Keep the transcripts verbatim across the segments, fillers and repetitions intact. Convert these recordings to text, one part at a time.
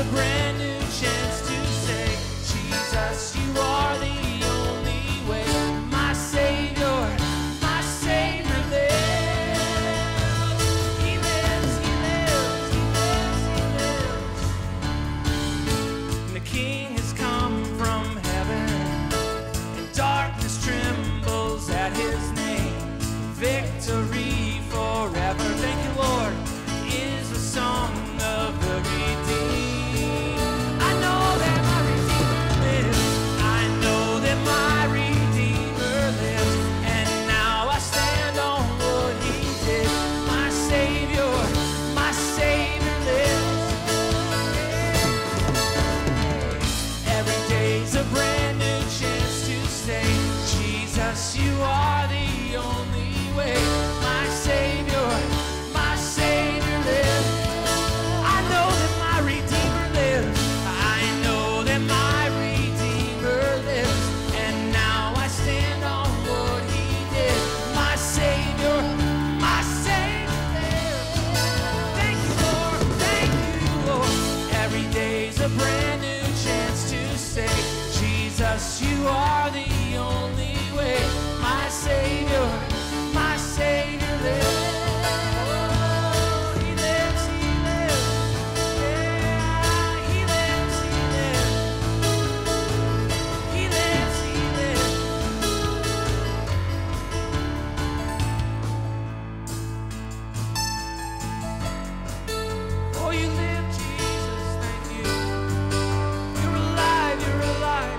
a brand new chance to say, Jesus, you are the only way. My Savior, my Savior lives. He lives, He lives, He lives, He lives. And the King has come from heaven, and darkness trembles at His name. Victory forever, thank you, Lord, is the song of the redeemed. I know that my Redeemer lives. I know that my Redeemer lives. And now I stand on what He did. My Savior, my Savior lives. Every day's a brand new chance to say, Jesus, you are the only way. My Savior, my Savior lives. I know that my Redeemer lives. I know that my Redeemer lives. And now I stand on what He did. My Savior, my Savior lives. Thank you, Lord, thank you, Lord. Every day's a brand new chance to say, Jesus, you are the only way. My Savior, my Savior lives. Oh, He lives, He lives. Yeah, He lives, He lives. He lives, He lives. Oh, you live, Jesus, thank you. You're alive, you're alive.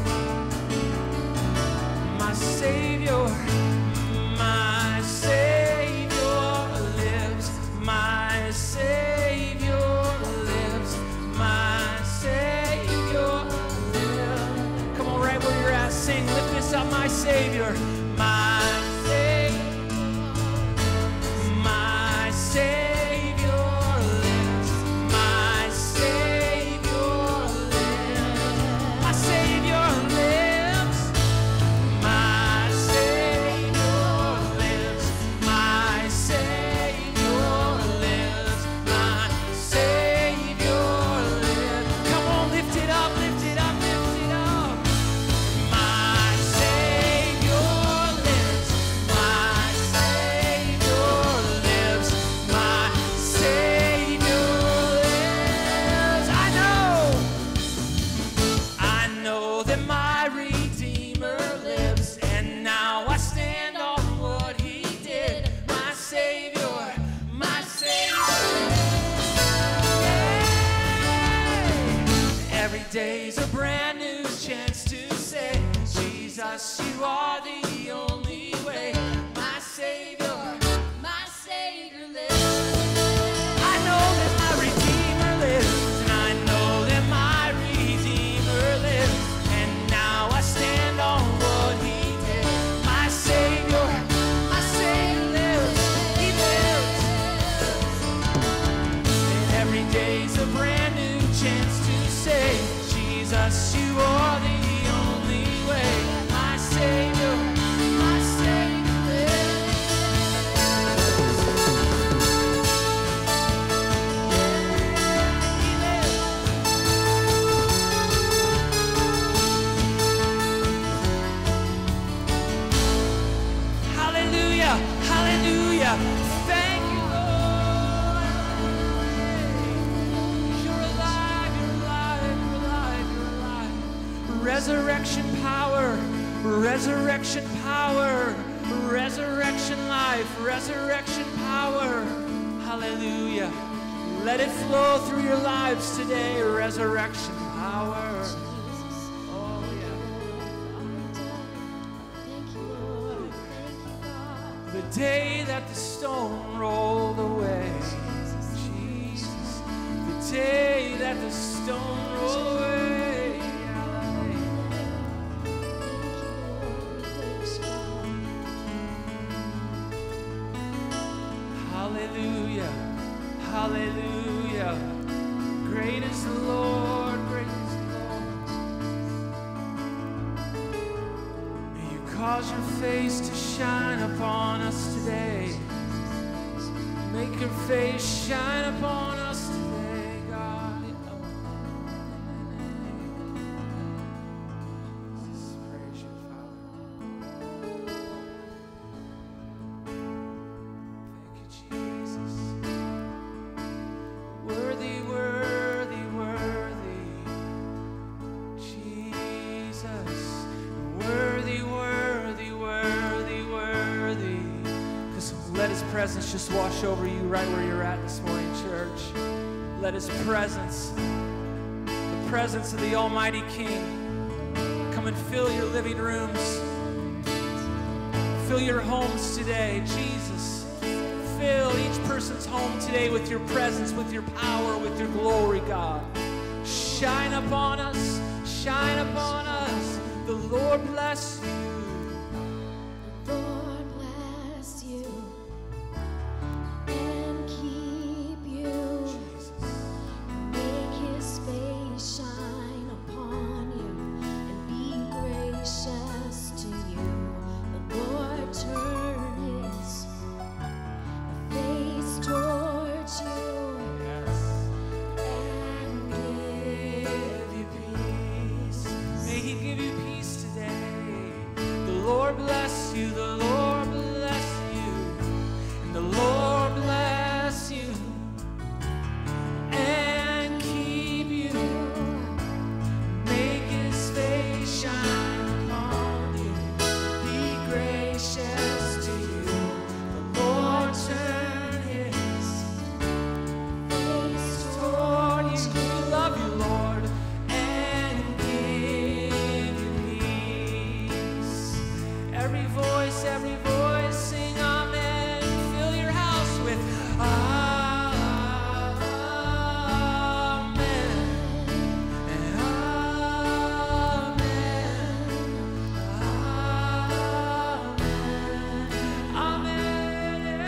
My Savior, my Savior lives. My Savior lives. My Savior lives. Come on, right where you're at, sing, lift this up, my Savior. My Savior, my Savior lives. My Savior lives. My Savior lives. My Savior lives. My Savior lives. My Savior lives. Come on, lift it up, lift it up, lift it up. My Savior lives. My Savior lives. My Savior lives. I know. I know that my Redeemer lives, and now I stand on what He did. My Savior, my Savior lives. Every day's a brand new chance to say, Jesus, you are the only way. My Savior, my Savior lives. I know that my Redeemer lives, and I know that my Redeemer lives. And now I stand on what He did. My Savior, my Savior lives. He lives. And every day's a brand new chance to say, Jesus, you are the only way. My Savior, my Savior lives. He lives. Hallelujah, hallelujah. Thank you, Lord. You're alive, you're alive, you're alive, you're alive. Resurrection power, resurrection power, resurrection life, resurrection power. Hallelujah. Let it flow through your lives today, resurrection power. Oh, yeah. Thank you, Lord. Thank you, God. The day that the stone rolled away, Jesus. The day that the stone rolled away. Hallelujah, hallelujah. Great is the Lord, great is the Lord. May you cause your face to shine upon us today. Make your face shine upon us today, God. presence just wash over you right where you're at this morning, church. Let his presence, the presence of the Almighty King, come and fill your living rooms. Fill your homes today, Jesus. Fill each person's home today with your presence, with your power, with your glory, God. Shine upon us, shine upon us. The Lord bless you. The Lord bless you and keep you. Make his face shine upon you and be gracious to you. The Lord turn his face towards you and give you peace. May he give you peace today. The Lord bless you, the Lord bless you, and the Lord bless you and keep you. Make his face shine upon you, be gracious to you. The Lord turn his face toward you. We love you, Lord, and give you peace. Every voice, every voice, sing amen. Fill your house with amen. And amen. Amen.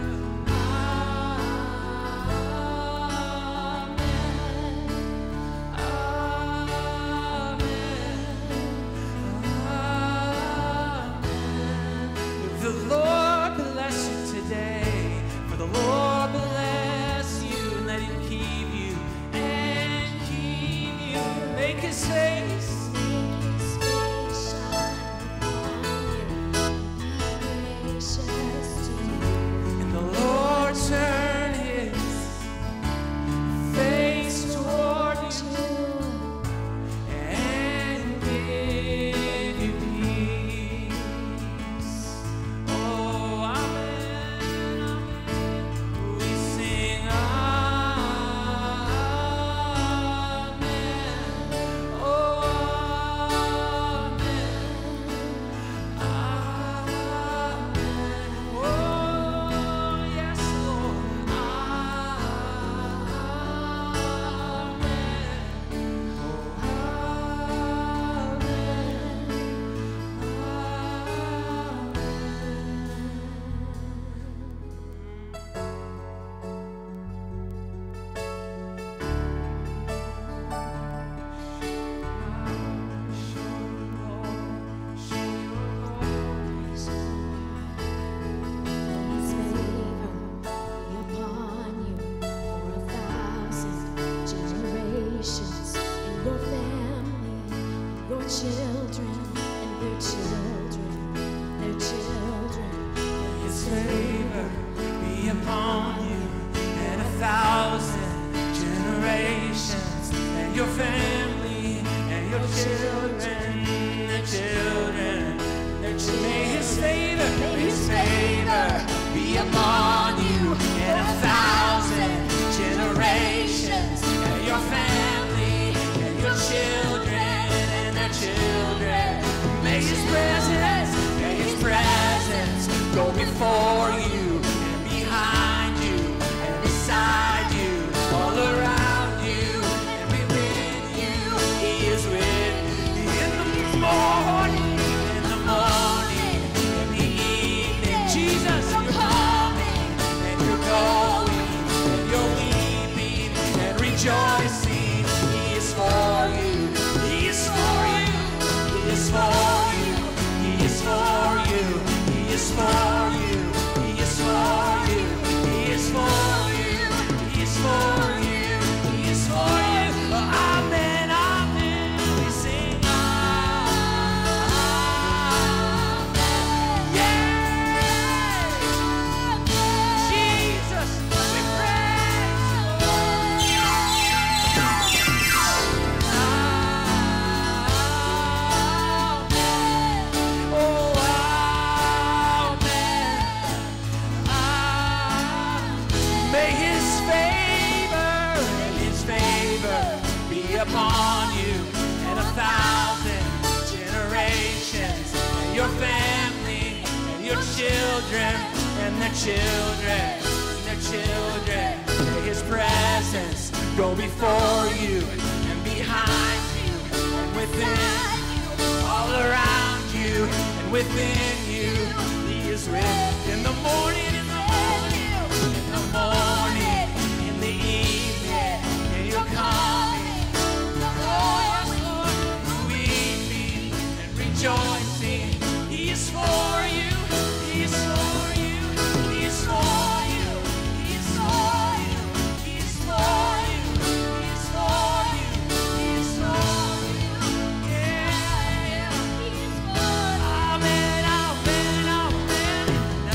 The Lord bless you today. For the Lord bless you and let him keep you and keep you. Make his face. Make his face shine upon you and be gracious to you. And the Lord turn his face toward you and give you peace. Oh, amen, amen. We sing amen. Oh, amen. Amen. Oh, yes, Lord. His favor be upon you for a thousand generations, and your family, your children, and their children, their children. His favor be upon you and a thousand generations, and your family, and your children, their children, their children. May his favor, may his favor be upon you and a thousand generations, and your family, and your children, and their children. May his presence, may his presence go before you and behind you and beside you, all around you and within you. He is with you in the morning, in the morning, in the evening. Jesus, you're coming and you're going and you're weeping and rejoicing. He is for you, he is for you, he is for you, he is for you, he is for you, he is for you, he is for you, he is for you, he is for you. Amen, amen. We sing amen. Yeah. Jesus, we praise you. Amen. Oh, amen. upon you and a thousand generations, and your family and your children and their children and their children. May his presence go before you and behind you and within you, all around you and within you. He is with you in the morning, in the morning, in the morning, in the evening, and you're coming. Oh, yes, Lord, weeping and rejoicing. He is for you, he is for you, he is for you, he is for you, he is for you, he is for you, he is for you. Yeah, he is for you. Amen, amen, amen.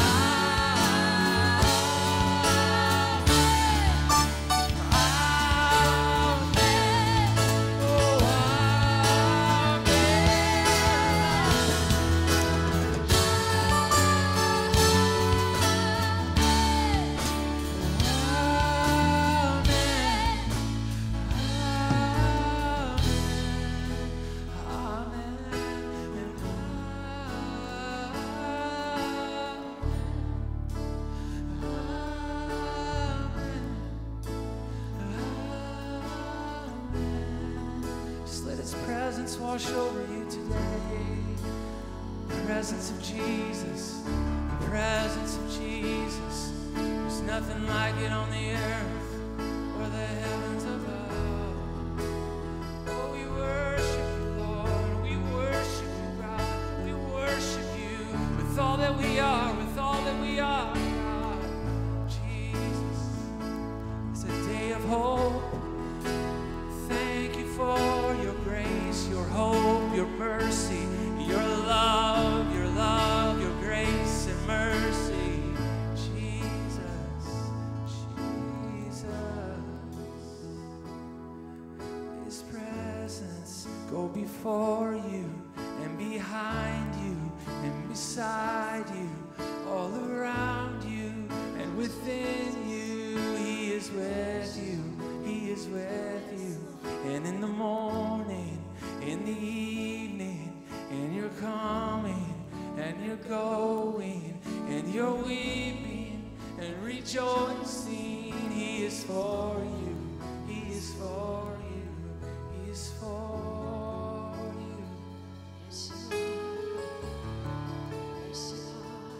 Just let his presence wash over you today. The presence of Jesus, the presence of Jesus. There's nothing like it on the earth or the heavens above. Oh, we worship you, Lord. We worship you, God. We worship you with all that we are, with all that we are, God. Jesus, it's a day of hope. Thank you for your grace, your hope, your mercy, your love, your love, your grace and mercy. Jesus, Jesus. His presence go before you and behind you and beside you, all around you and within you. He is with you, he is with you. And in the morning, in the evening, and you're coming, and you're going, and you're weeping and rejoicing. He is for you, he is for you, he is for you. Yes, you are. Yes, you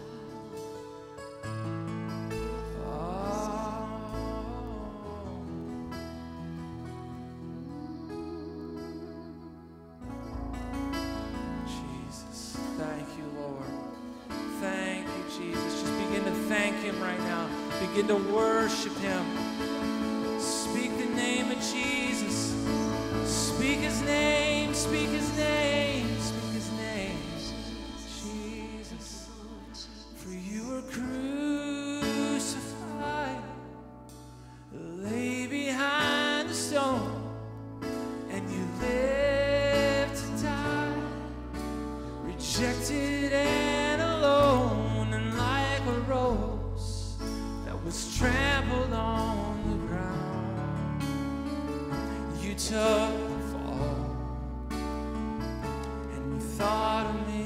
Jesus, thank you, Lord. Thank you, Jesus. Just begin to thank him right now. Begin to worship him. Speak the name of Jesus. Speak his name. Speak his name. Speak his name. Jesus. For you were crucified, lay behind the stone, and you lived to die, rejected and alone, and like a rose that was trampled on the ground, you took the fall, and you thought of me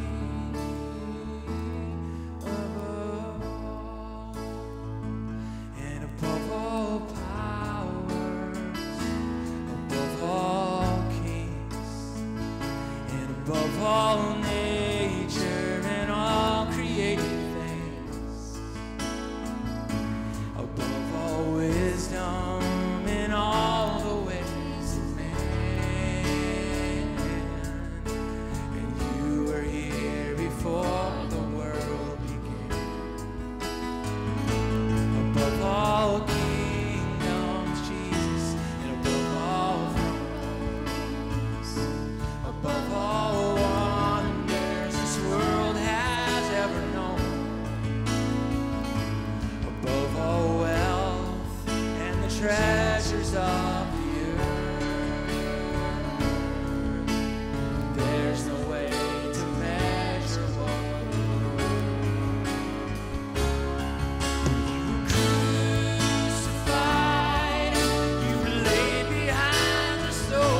above all, and above all powers, above all kings, and above all nature and all created things, above all wisdom and all the ways of man. And you were here before the world began. Above all kingdoms, Jesus, and above all thrones, above all wonders this world has ever known, above all wealth and the treasures of the earth. There's no way to measure what you crucified, you laid behind the stone.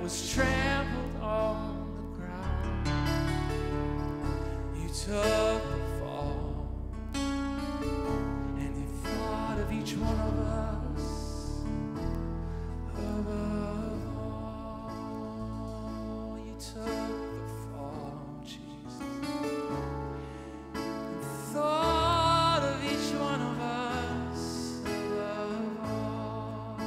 was trampled on the ground. You took the fall, and you thought of each one of us above all. You took the fall, Jesus, and thought of each one of us above all.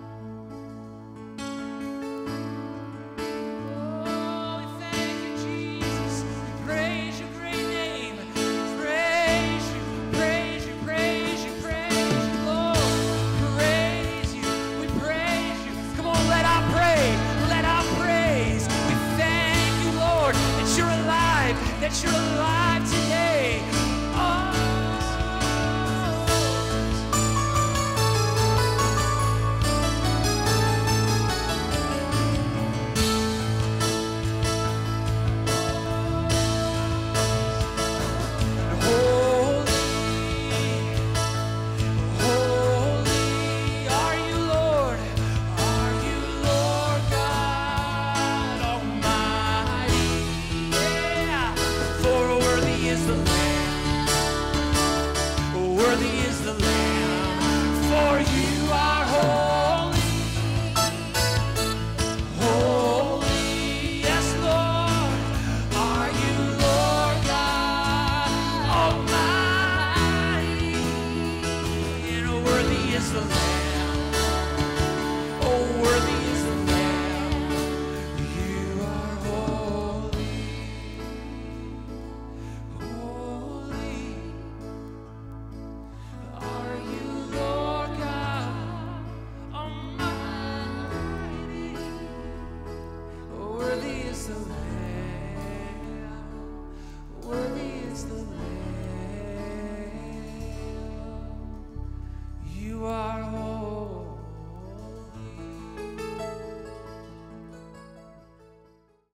Oh, we thank you, Jesus. We praise your great name. Praise you, praise you, praise you, praise you, Lord. Praise you, we praise you. Come on, let our praise, let our praise. We thank you, Lord, that you're alive, that you're alive today. Oh. Holy, holy are you, Lord. Are you, Lord God Almighty? Yeah. For worthy is the Lamb. Worthy is the Lamb. For you are holy. Holy, yes, Lord. Are you, Lord God Almighty? And worthy is the Lamb.